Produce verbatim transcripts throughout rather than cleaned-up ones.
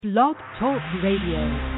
Blog Talk Radio.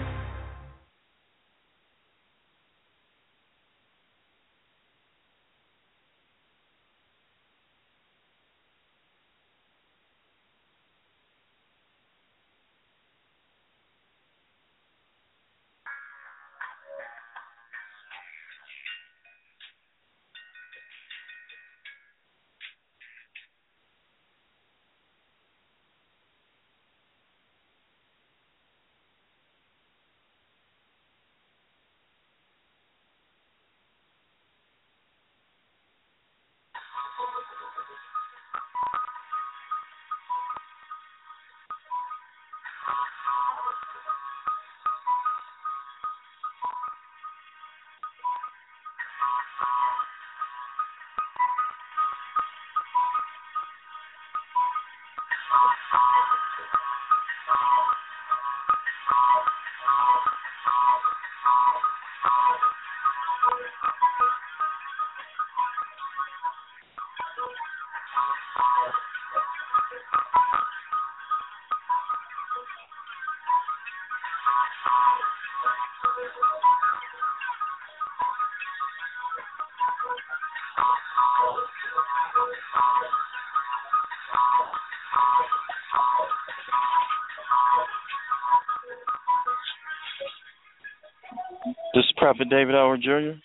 This is Prophet David Howard Junior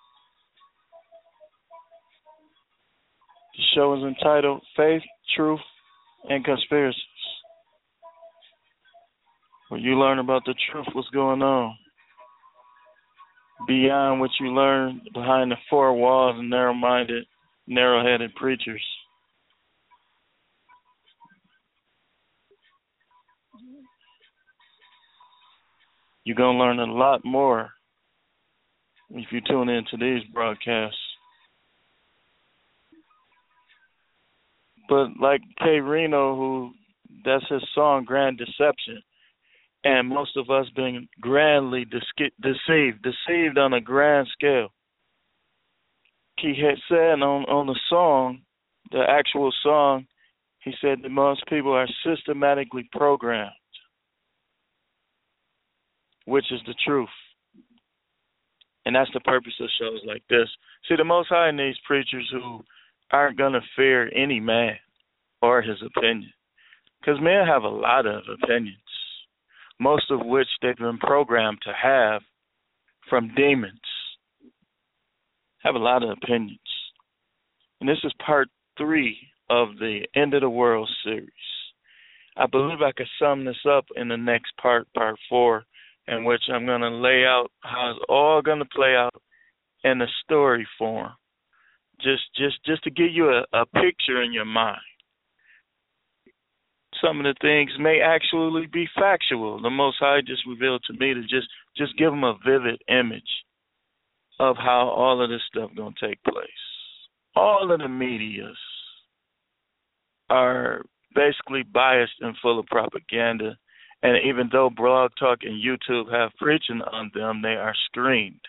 The show is entitled Faith, Truth, and Conspiracies, where you learn about the truth, what's going on, beyond what you learn behind the four walls and narrow-minded, narrow-headed preachers. You're going to learn a lot more if you tune into these broadcasts. But like K. Reno, who, that's his song, Grand Deception, and most of us being grandly dis- deceived, deceived on a grand scale. He had said on, on the song, the actual song, he said that most people are systematically programmed, which is the truth. And that's the purpose of shows like this. See, the Most High needs preachers who aren't going to fear any man or his opinion. Because men have a lot of opinions, most of which they've been programmed to have from demons. Have a lot of opinions. And this is part three of the End of the World series. I believe I could sum this up in the next part, part four, in which I'm going to lay out how it's all going to play out in a story form, just just, just to give you a, a picture in your mind. Some of the things may actually be factual. The Most High just revealed to me to just, just give them a vivid image of how all of this stuff going to take place. All of the medias are basically biased and full of propaganda. And even though Blog Talk and YouTube have preaching on them, they are screened.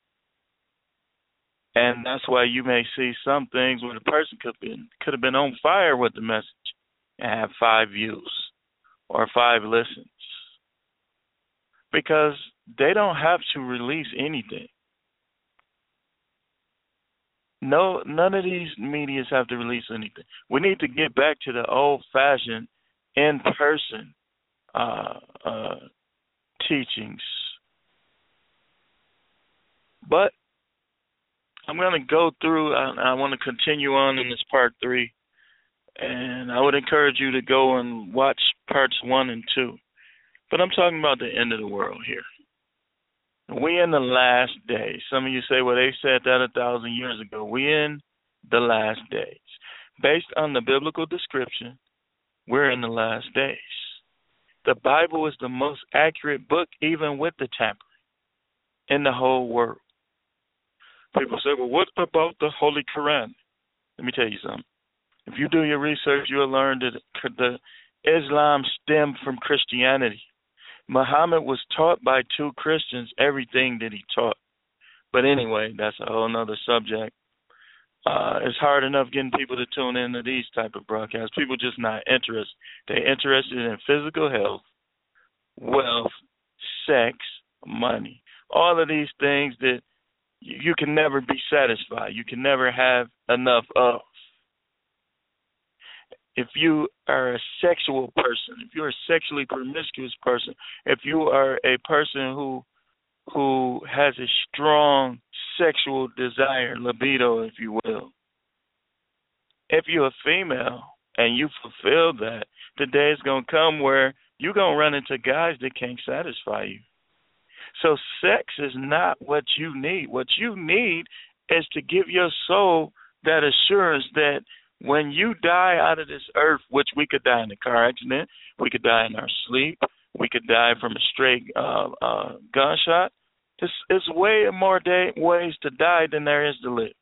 And that's why you may see some things where the person could have been, could have been on fire with the message and have five views or five listens. Because they don't have to release anything. No, none of these medias have to release anything. We need to get back to the old-fashioned, in-person Uh, uh, teachings. But I'm going to go through, I, I want to continue on in this part three, and I would encourage you to go and watch parts one and two. But I'm talking about the end of the world here. We in the last days. Some of you say, well, they said that a thousand years ago. We in the last days. Based on the biblical description, we're in the last days. The Bible is the most accurate book, even with the tampering, in the whole world. People say, well, what about the Holy Quran? Let me tell you something. If you do your research, you'll learn that the Islam stemmed from Christianity. Muhammad was taught by two Christians everything that he taught. But anyway, that's a whole other subject. Uh, it's hard enough getting people to tune into these type of broadcasts. People just not interested. They're interested in physical health wealth, sex, money. All of these things that you can never be satisfied. You can never have enough of. If you are a sexual person, if you're a sexually promiscuous person, if you are a person who who has a strong sexual desire, libido, if you will, if you're a female and you fulfill that, the day is going to come where you're going to run into guys that can't satisfy you. So sex is not what you need. What you need is to give your soul that assurance that when you die out of this earth, which we could die in a car accident, we could die in our sleep, we could die from a straight uh, uh, gunshot. It's, it's way more day, ways to die than there is to live.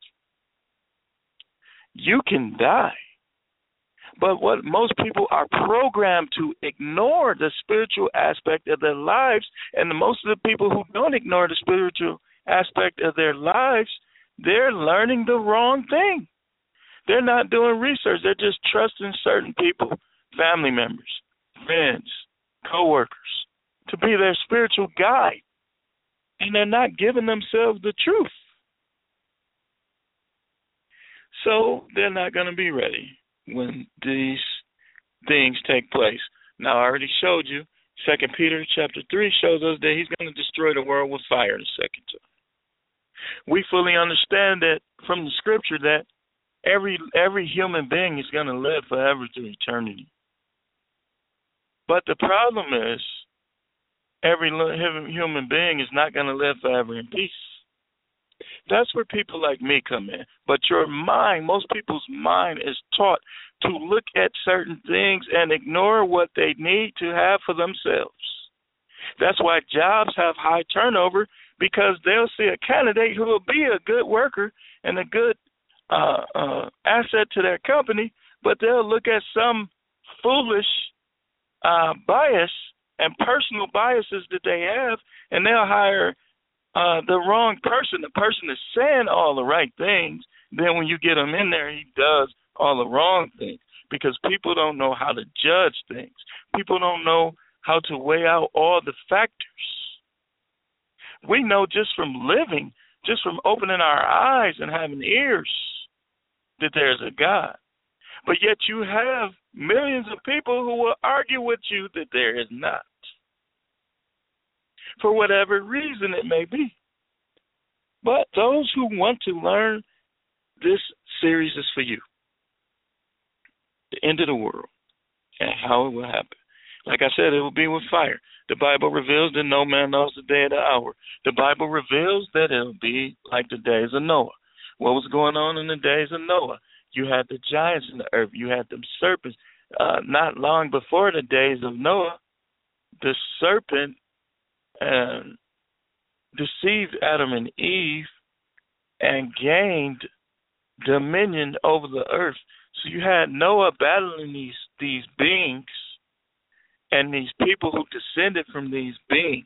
You can die. But what most people are programmed to ignore the spiritual aspect of their lives, and the, most of the people who don't ignore the spiritual aspect of their lives, they're learning the wrong thing. They're not doing research. They're just trusting certain people, family members, friends, coworkers, to be their spiritual guide. And they're not giving themselves the truth. So they're not going to be ready when these things take place. Now, I already showed you, Second Peter chapter three shows us that he's going to destroy the world with fire the second time. We fully understand that from the scripture that every every human being is going to live forever through eternity. But the problem is, every human being is not going to live forever in peace. That's where people like me come in. But your mind, most people's mind is taught to look at certain things and ignore what they need to have for themselves. That's why jobs have high turnover, because they'll see a candidate who will be a good worker and a good uh, uh, asset to their company, but they'll look at some foolish uh, bias and personal biases that they have, and they'll hire uh, the wrong person. The person is saying all the right things. Then when you get him in there, he does all the wrong things, because people don't know how to judge things. People don't know how to weigh out all the factors. We know just from living, just from opening our eyes and having ears, that there's a God. But yet you have millions of people who will argue with you that there is not, for whatever reason it may be. But those who want to learn, this series is for you. The end of the world and how it will happen. Like I said, it will be with fire. The Bible reveals that no man knows the day or the hour. The Bible reveals that it will be like the days of Noah. What was going on in the days of Noah? You had the giants in the earth. You had them serpents. Uh, not long before the days of Noah, the serpent uh, deceived Adam and Eve and gained dominion over the earth. So you had Noah battling these these beings and these people who descended from these beings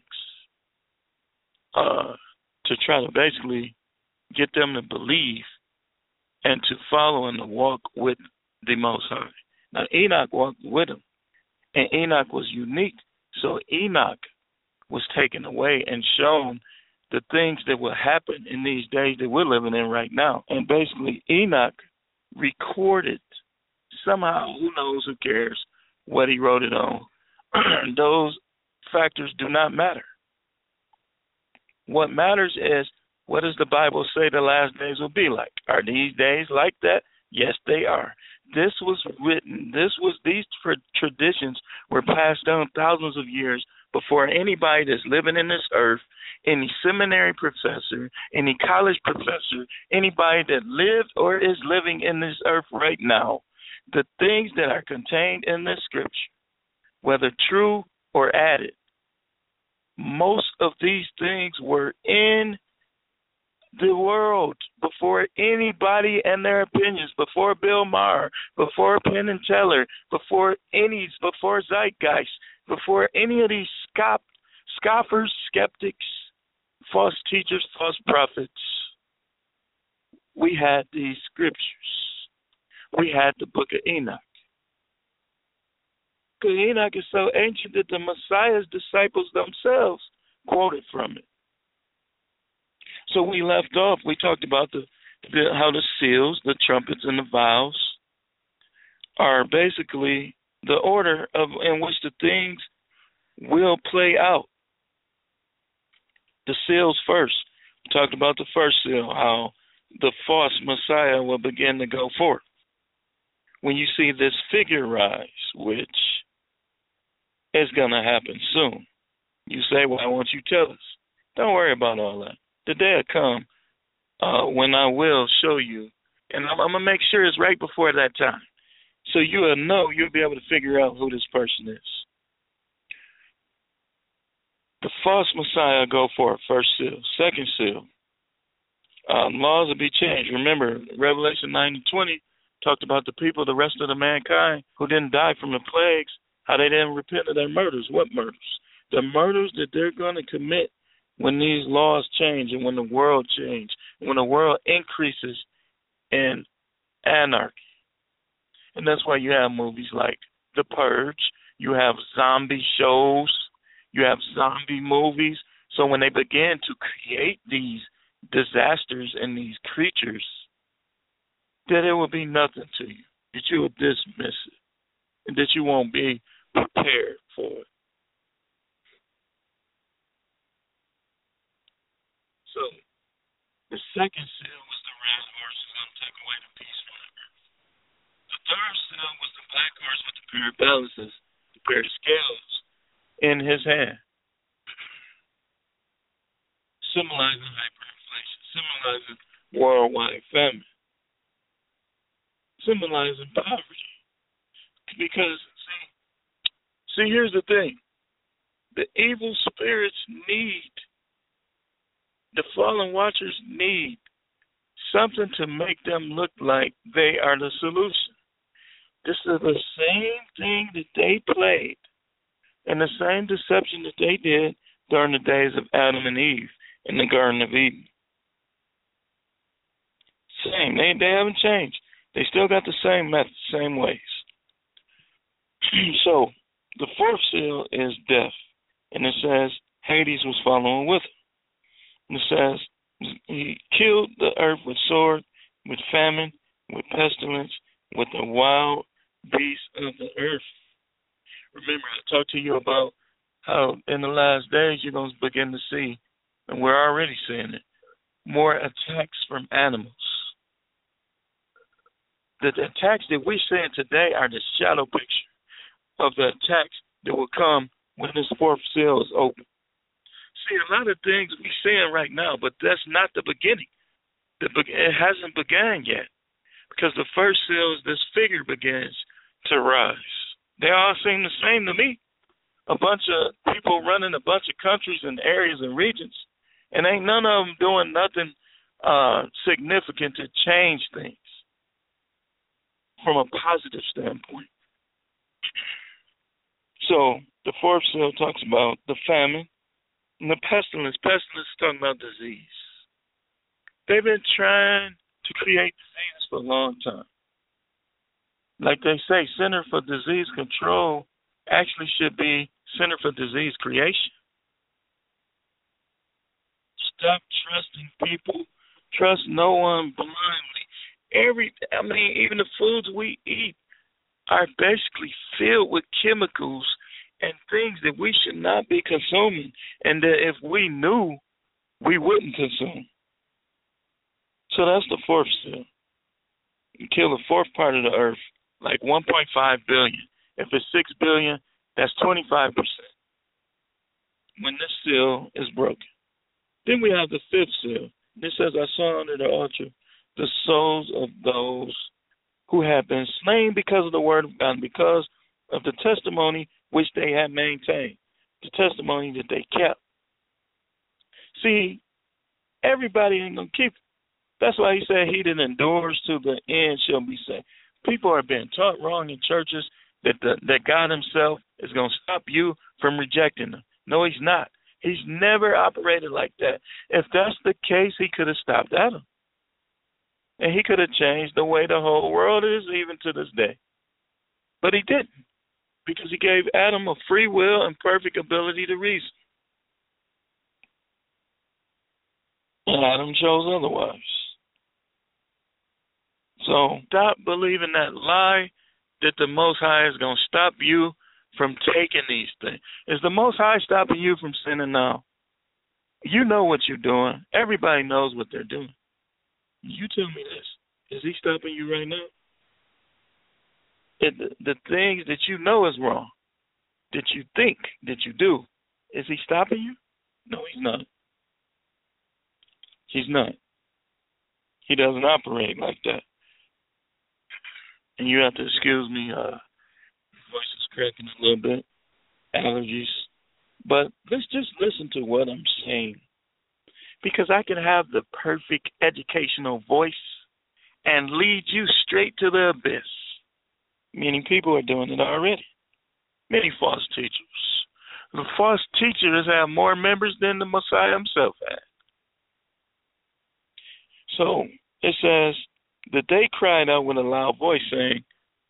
uh, to try to basically get them to believe and to follow and to walk with the Most High. Now, Enoch walked with him, and Enoch was unique. So Enoch was taken away and shown the things that will happen in these days that we're living in right now. And basically, Enoch recorded somehow, who knows, who cares what he wrote it on. Those factors do not matter. What matters is, what does the Bible say the last days will be like? Are these days like that? Yes, they are. This was written, this was, these tra- traditions were passed down thousands of years before anybody that's living in this earth, any seminary professor, any college professor, anybody that lived or is living in this earth right now. The things that are contained in this scripture, whether true or added, most of these things were in the world before anybody and their opinions, before Bill Maher, before Penn and Teller, before any, before Zeitgeist, before any of these scoff, scoffers, skeptics, false teachers, false prophets. We had these scriptures. We had the book of Enoch. of Enoch is so ancient that the Messiah's disciples themselves quoted from it. So we left off, we talked about the, the how the seals, the trumpets, and the vials are basically the order of in which the things will play out. The seals first. We talked about the first seal, how the false Messiah will begin to go forth. When you see this figure rise, which is going to happen soon, you say, well, why won't you tell us? Don't worry about all that. The day will come uh, when I will show you, and I'm, I'm going to make sure it's right before that time. So you will know, you'll be able to figure out who this person is. The false Messiah go for it, first seal. Second seal, um, laws will be changed. Remember, Revelation nine and twenty talked about the people, the rest of the mankind who didn't die from the plagues, how they didn't repent of their murders. What murders? The murders that they're going to commit when these laws change and when the world changes, when the world increases in anarchy. And that's why you have movies like The Purge. You have zombie shows. You have zombie movies. So when they begin to create these disasters and these creatures, that it will be nothing to you, that you will dismiss it, and that you won't be prepared for it. So the second seal was the red horse who's going to take away the peace from the earth. The third seal was the black horse with the pair of balances, the pair of scales in his hand, symbolizing hyperinflation, symbolizing worldwide famine, symbolizing poverty. Because, see, see, here's the thing. The evil spirits need, the fallen watchers need something to make them look like they are the solution. This is the same thing that they played and the same deception that they did during the days of Adam and Eve in the Garden of Eden. Same. They, they haven't changed. They still got the same methods, same ways. So the fourth seal is death. And it says Hades was following with him. It says he killed the earth with sword, with famine, with pestilence, with the wild beasts of the earth. Remember, I talked to you about how in the last days you're going to begin to see, and we're already seeing it, more attacks from animals. The attacks that we're seeing today are the shadow picture of the attacks that will come when this fourth seal is open. See, a lot of things we're seeing right now, but that's not the beginning. The be- it hasn't begun yet, because the first seal is this figure begins to rise. They all seem the same to me. A bunch of people running a bunch of countries and areas and regions, and ain't none of them doing nothing uh, significant to change things from a positive standpoint. So the fourth seal talks about the famine and the pestilence. Pestilence is talking about disease. They've been trying to create diseases for a long time. Like they say, Center for Disease Control actually should be Center for Disease Creation. Stop trusting people. Trust no one blindly. Every, I mean, even the foods we eat are basically filled with chemicals and things that we should not be consuming, and that if we knew, we wouldn't consume. So that's the fourth seal. You kill the fourth part of the earth, like one point five billion. If it's six billion, that's twenty-five percent when this seal is broken. Then we have the fifth seal. This says, I saw under the altar the souls of those who have been slain because of the word of God, because of the testimony which they had maintained, the testimony that they kept. See, everybody ain't going to keep it. That's why he said he that endures to the end shall be saved. People are being taught wrong in churches that the, that God himself is going to stop you from rejecting them. No, he's not. He's never operated like that. If that's the case, he could have stopped Adam. And he could have changed the way the whole world is even to this day. But he didn't. because he gave Adam a free will and perfect ability to reason. And Adam chose otherwise. So stop believing that lie that the Most High is going to stop you from taking these things. Is the Most High stopping you from sinning now? You know what you're doing. Everybody knows what they're doing. You tell me this. Is he stopping you right now? It, the, the things that you know is wrong, that you think that you do, is he stopping you? No, he's not. He's not. He doesn't operate like that. And you have to excuse me, uh, voice is cracking a little bit, allergies. But let's just listen to what I'm saying. Because I can have the perfect educational voice and lead you straight to the abyss. Meaning people are doing it already. Many false teachers. The false teachers have more members than the Messiah himself had. So it says that they cried out with a loud voice, saying,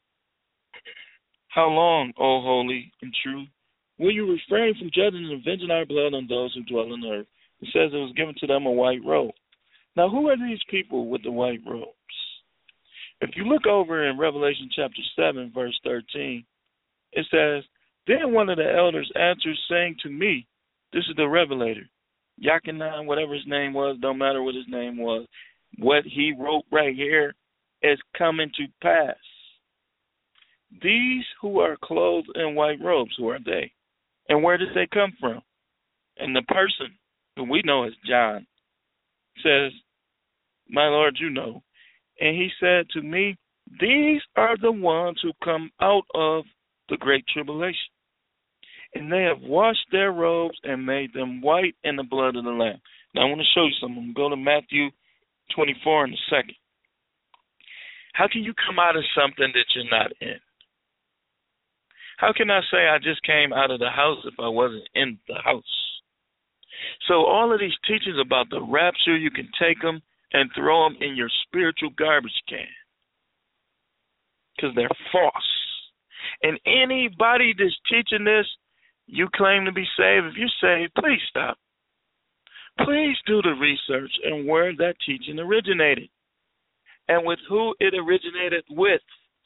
"How long, O holy and true, will you refrain from judging and avenging our blood on those who dwell on the earth?" It says it was given to them a white robe. Now, who are these people with the white robes? If you look over in Revelation chapter seven, verse thirteen, it says, "Then one of the elders answered, saying to me," this is the revelator, Yachanan, whatever his name was, don't matter what his name was, what he wrote right here is coming to pass. These who are clothed in white robes, who are they? And where did they come from? And the person who we know as John says, "My Lord, you know." And he said to me, "These are the ones who come out of the great tribulation. And they have washed their robes and made them white in the blood of the Lamb." Now I want to show you something. Go to Matthew twenty-four in a second. How can you come out of something that you're not in? How can I say I just came out of the house if I wasn't in the house? So all of these teachings about the rapture, you can take them and throw them in your spiritual garbage can because they're false. And anybody that's teaching this, you claim to be saved. If you're saved, please stop. Please do the research and where that teaching originated and with who it originated with.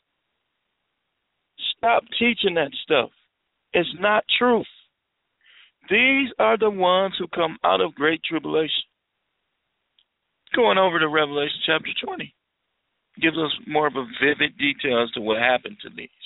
Stop teaching that stuff. It's not truth. These are the ones who come out of great tribulation. Going over to Revelation chapter twenty gives us more of a vivid detail as to what happened to these.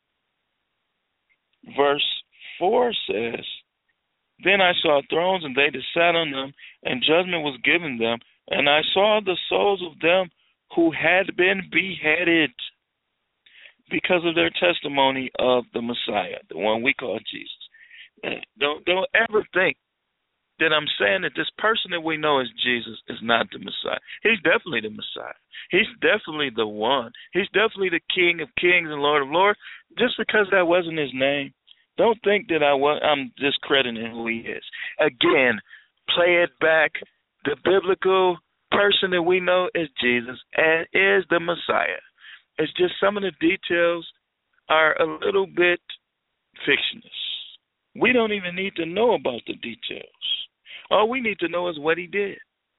Verse four says, "Then I saw thrones, and they that sat on them, and judgment was given them. And I saw the souls of them who had been beheaded because of their testimony of the Messiah," the one we call Jesus. Don't, don't ever think that I'm saying that this person that we know as Jesus is not the Messiah. He's definitely the Messiah. He's definitely the one. He's definitely the King of Kings and Lord of Lords. Just because that wasn't his name, don't think that I was, I'm discrediting who he is. Again, play it back. The biblical person that we know is Jesus and is the Messiah. It's just some of the details are a little bit fictitious. We don't even need to know about the details. All we need to know is what he did.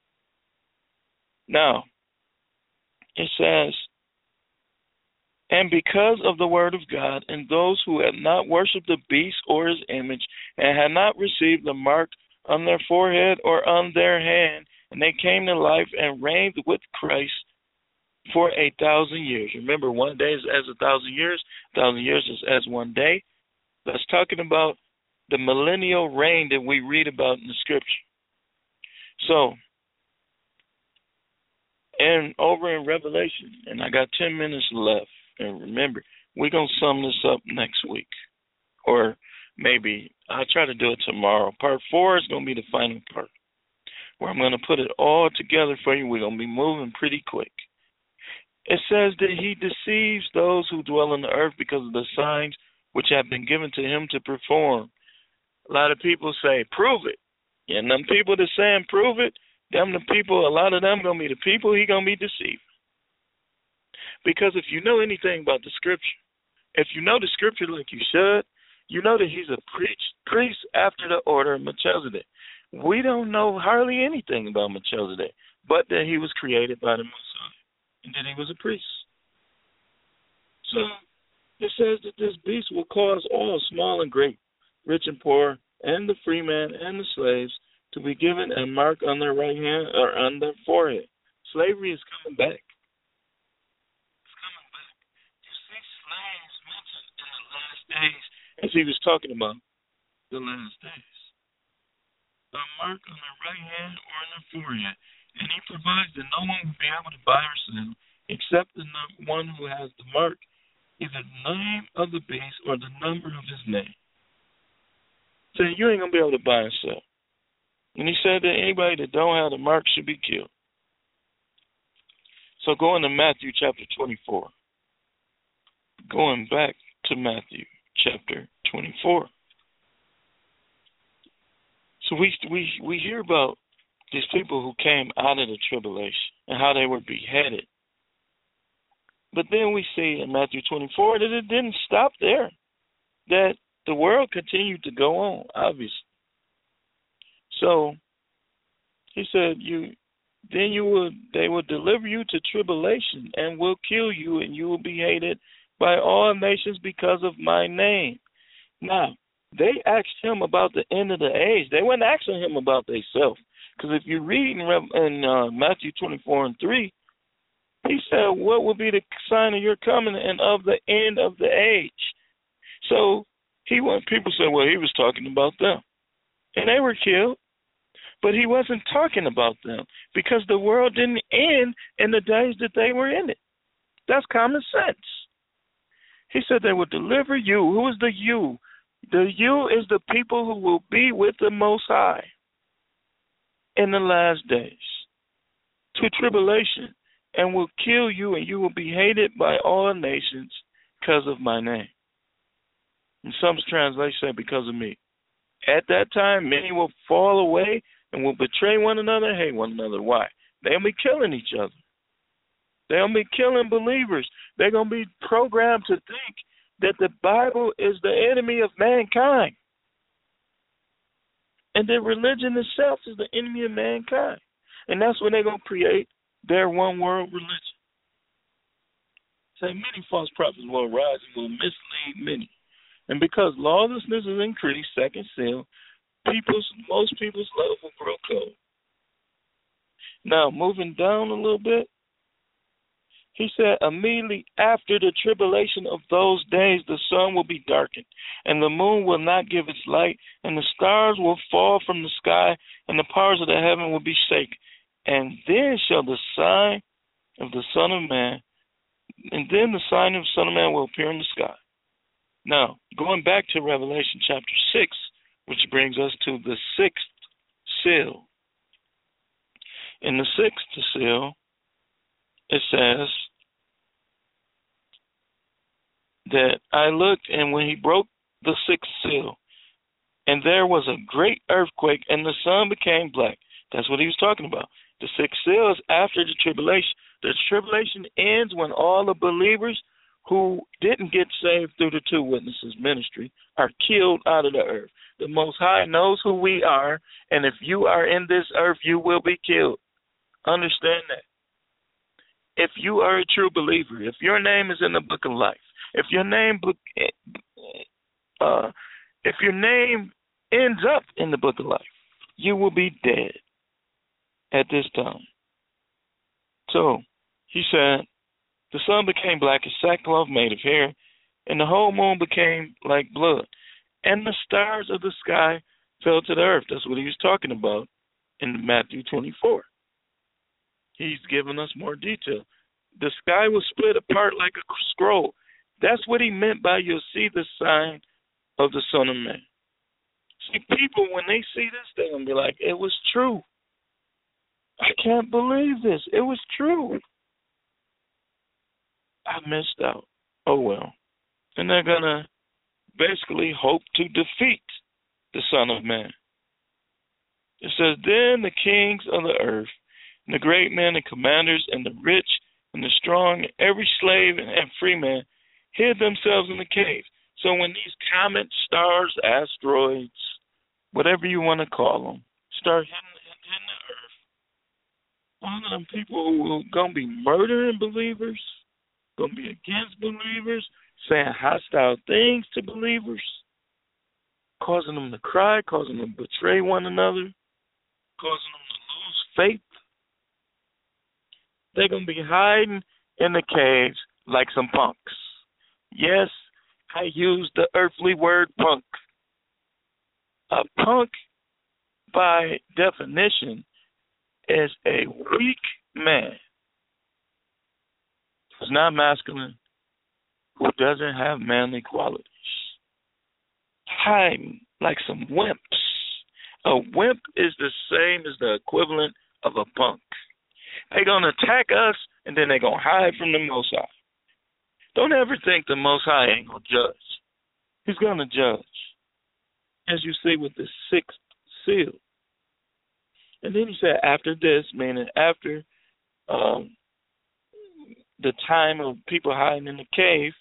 Now, it says, "And because of the word of God, and those who had not worshipped the beast or his image, and had not received the mark on their forehead or on their hand, and they came to life and reigned with Christ for a thousand years." Remember, one day is as a thousand years. A thousand years is as one day. That's talking about the millennial reign that we read about in the scripture. So, and over in Revelation, and I got ten minutes left. And remember, we're going to sum this up next week. Or maybe I'll try to do it tomorrow. Part four is going to be the final part, where I'm going to put it all together for you. We're going to be moving pretty quick. It says that he deceives those who dwell on the earth because of the signs which have been given to him to perform. A lot of people say, "Prove it." And them people that saying prove it, them the people, a lot of them going to be the people he going to be deceiving. Because if you know anything about the scripture, If you know the scripture like you should, you know that he's a priest, priest after the order of Melchizedek. We don't know hardly anything about Melchizedek, but that he was created by the Most High and that he was a priest. So it says that this beast will cause all, small and great, rich and poor, and the free man and the slaves to be given a mark on their right hand or on their forehead. Slavery is coming back. It's coming back. You see slaves mentioned in the last days, as he was talking about the last days. A mark on their right hand or on their forehead. And he provides that no one will be able to buy or sell except the one who has the mark, either the name of the beast or the number of his name. So you ain't going to be able to buy and sell. And he said that anybody that don't have the mark should be killed. So going to Matthew chapter twenty-four. Going back to Matthew chapter twenty-four. So we we we hear about these people who came out of the tribulation and how they were beheaded. But then we see in Matthew twenty-four that it didn't stop there. That the world continued to go on, obviously. So he said, "You, then you will, they will deliver you to tribulation and will kill you, and you will be hated by all nations because of my name." Now, they asked him about the end of the age. They weren't asking him about themselves, because if you read in, in uh, Matthew twenty-four and three, he said, "What will be the sign of your coming and of the end of the age?" So he went. People said, "Well, he was talking about them," and they were killed. But he wasn't talking about them because the world didn't end in the days that they were in it. That's common sense. He said they will deliver you. Who is the you? The you is the people who will be with the Most High in the last days to tribulation and will kill you, and you will be hated by all nations because of my name. And some translations say because of me. At that time, many will fall away and will betray one another, hate one another. Why? They'll be killing each other. They'll be killing believers. They're going to be programmed to think that the Bible is the enemy of mankind. And that religion itself is the enemy of mankind. And that's when they're going to create their one world religion. Say, many false prophets will arise and will mislead many. And because lawlessness is increased, second seal, people's most people's love will grow cold. Now, moving down a little bit, he said, immediately after the tribulation of those days, the sun will be darkened, and the moon will not give its light, and the stars will fall from the sky, and the powers of the heaven will be shaken. And then shall the sign of the Son of Man, and then the sign of the Son of Man will appear in the sky. Now, going back to Revelation chapter six, which brings us to the sixth seal. In the sixth seal, it says that I looked, and when he broke the sixth seal, and there was a great earthquake, and the sun became black. That's what he was talking about. The sixth seal is after the tribulation. The tribulation ends when all the believers who didn't get saved through the two witnesses ministry are killed out of the earth. The Most High knows who we are, and if you are in this earth, you will be killed. Understand that. If you are a true believer, if your name is in the book of life, if your name uh, if your name ends up in the book of life, you will be dead at this time. So he said, the sun became black as sackcloth made of hair, and the whole moon became like blood, and the stars of the sky fell to the earth. That's what he was talking about in Matthew twenty-four. He's giving us more detail. The sky was split apart like a scroll. That's what he meant by you'll see the sign of the Son of Man. See, people, when they see this, they're going to be like, it was true. I can't believe this. It was true. I missed out. Oh, well. And they're going to basically hope to defeat the Son of Man. It says, then the kings of the earth, and the great men and commanders, and the rich and the strong, and every slave and free man, hid themselves in the caves. So when these comets, stars, asteroids, whatever you want to call them, start hitting, hitting the earth, all of them people who are going to be murdering believers, going to be against believers, saying hostile things to believers, causing them to cry, causing them to betray one another, causing them to lose faith. They're going to be hiding in the caves like some punks. Yes, I use the earthly word punk. A punk, by definition, is a weak man who's not masculine, who doesn't have manly qualities. Hiding like some wimps. A wimp is the same as the equivalent of a punk. They're going to attack us, and then they're going to hide from the Most High. Don't ever think the Most High ain't going to judge. He's going to judge, as you see with the sixth seal. And then he said, after this, meaning after um, the time of people hiding in the caves,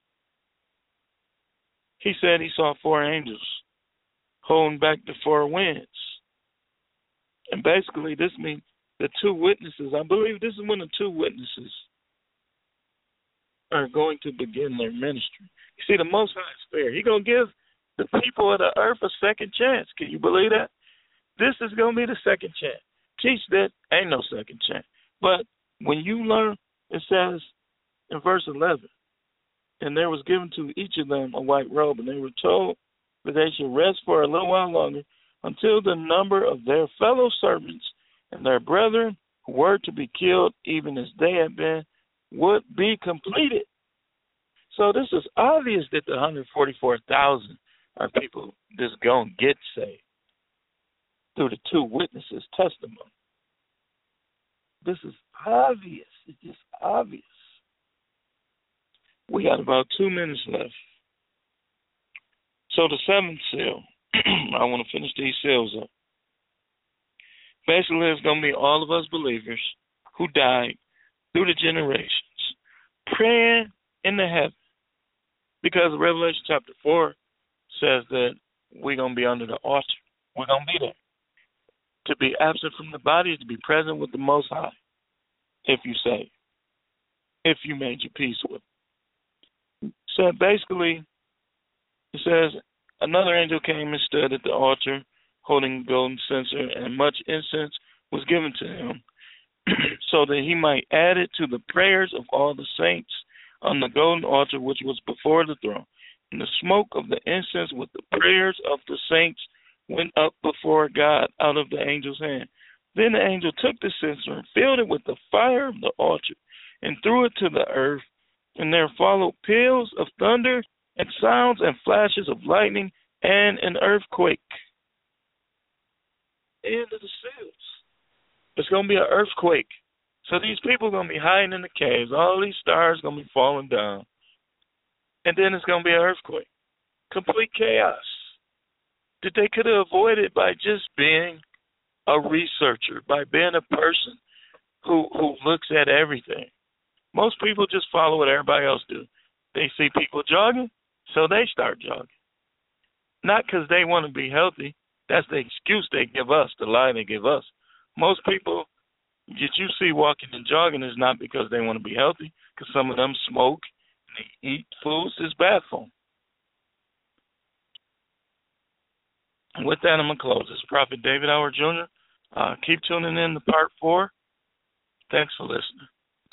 he said he saw four angels holding back the four winds. And basically, this means the two witnesses, I believe this is when the two witnesses are going to begin their ministry. You see, the Most High is fair. He's going to give the people of the earth a second chance. Can you believe that? This is going to be the second chance. Teach that ain't no second chance. But when you learn, it says in verse eleven, and there was given to each of them a white robe, and they were told that they should rest for a little while longer until the number of their fellow servants and their brethren who were to be killed, even as they had been, would be completed. So this is obvious that the one hundred forty-four thousand are people that's going to get saved through the two witnesses' testimony. This is obvious. It's just obvious. We got about two minutes left. So the seventh seal, I want to finish these seals up. Basically, it's going to be all of us believers who died through the generations, praying in the heaven. Because Revelation chapter four says that we're going to be under the altar. We're going to be there. To be absent from the body is to be present with the Most High, if you say, if you made your peace with him. So basically, it says, another angel came and stood at the altar, holding a golden censer, and much incense was given to him, so that he might add it to the prayers of all the saints on the golden altar which was before the throne. And the smoke of the incense with the prayers of the saints went up before God out of the angel's hand. Then the angel took the censer and filled it with the fire of the altar and threw it to the earth. And there followed peals of thunder and sounds and flashes of lightning and an earthquake. End of the seals. It's going to be an earthquake. So these people are going to be hiding in the caves. All these stars are going to be falling down. And then it's going to be an earthquake. Complete chaos. That they could have avoided by just being a researcher, by being a person who who looks at everything. Most people just follow what everybody else do. They see people jogging, so they start jogging. Not because they want to be healthy. That's the excuse they give us, the lie they give us. Most people that you see walking and jogging is not because they want to be healthy, because some of them smoke and they eat foods that's bad for them. And with that, I'm going to close. This is Prophet David Howard Junior Uh, keep tuning in to part four. Thanks for listening.